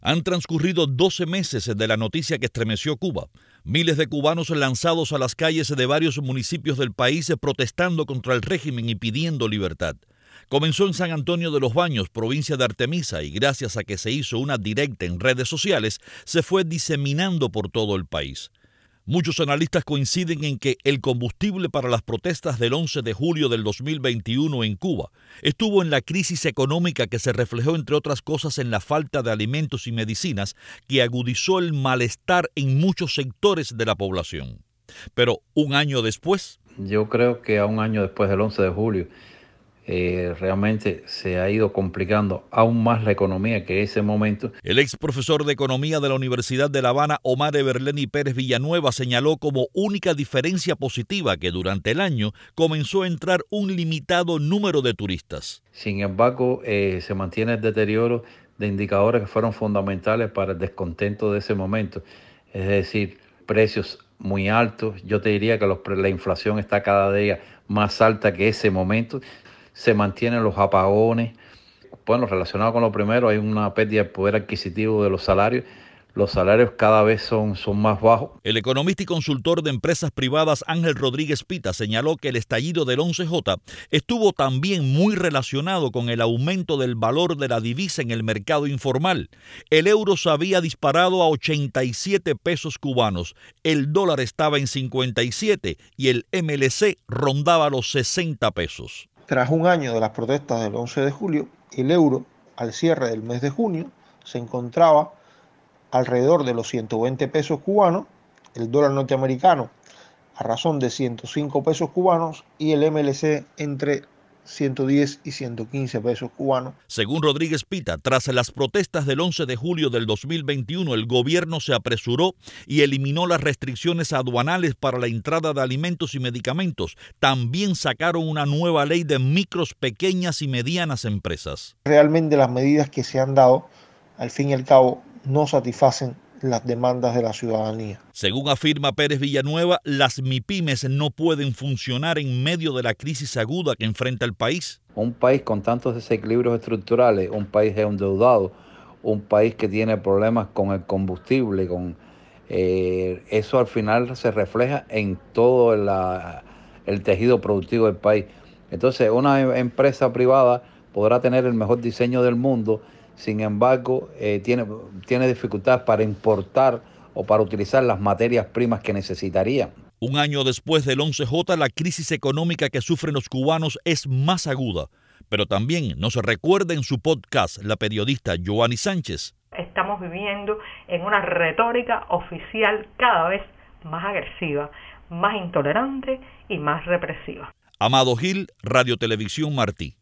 Han transcurrido 12 meses de la noticia que estremeció Cuba. Miles de cubanos lanzados a las calles de varios municipios del país protestando contra el régimen y pidiendo libertad. Comenzó en San Antonio de los Baños, provincia de Artemisa, y gracias a que se hizo una directa en redes sociales, se fue diseminando por todo el país. Muchos analistas coinciden en que el combustible para las protestas del 11 de julio del 2021 en Cuba estuvo en la crisis económica que se reflejó, entre otras cosas, en la falta de alimentos y medicinas que agudizó el malestar en muchos sectores de la población. Pero un año después... Yo creo que a un año después del 11 de julio realmente se ha ido complicando aún más la economía que ese momento. El ex profesor de Economía de la Universidad de La Habana, Omar Everleni Pérez Villanueva, señaló como única diferencia positiva que durante el año comenzó a entrar un limitado número de turistas. Sin embargo, se mantiene el deterioro de indicadores que fueron fundamentales para el descontento de ese momento, es decir, precios muy altos. Yo te diría que la inflación está cada día más alta que ese momento. Se mantienen los apagones. Bueno, relacionado con lo primero, hay una pérdida de poder adquisitivo de los salarios. Los salarios cada vez son más bajos. El economista y consultor de empresas privadas Ángel Rodríguez Pita señaló que el estallido del 11J estuvo también muy relacionado con el aumento del valor de la divisa en el mercado informal. El euro se había disparado a 87 pesos cubanos, el dólar estaba en 57 y el MLC rondaba los 60 pesos. Tras un año de las protestas del 11 de julio, el euro, al cierre del mes de junio, se encontraba alrededor de los 120 pesos cubanos, el dólar norteamericano a razón de 105 pesos cubanos y el MLC entre 110 y 115 pesos cubanos. Según Rodríguez Pita, tras las protestas del 11 de julio del 2021, el gobierno se apresuró y eliminó las restricciones aduanales para la entrada de alimentos y medicamentos. También sacaron una nueva ley de micros, pequeñas y medianas empresas. Realmente las medidas que se han dado, al fin y al cabo, no satisfacen las demandas de la ciudadanía. Según afirma Pérez Villanueva, las MIPYMES no pueden funcionar en medio de la crisis aguda que enfrenta el país. Un país con tantos desequilibrios estructurales, un país endeudado, un país que tiene problemas con el combustible, eso al final se refleja en todo el tejido productivo del país. Entonces, una empresa privada podrá tener el mejor diseño del mundo, sin embargo, tiene dificultades para importar o para utilizar las materias primas que necesitaría. Un año después del 11J, la crisis económica que sufren los cubanos es más aguda. Pero también nos recuerda en su podcast la periodista Joanny Sánchez. Estamos viviendo en una retórica oficial cada vez más agresiva, más intolerante y más represiva. Amado Gil, Radio Televisión Martí.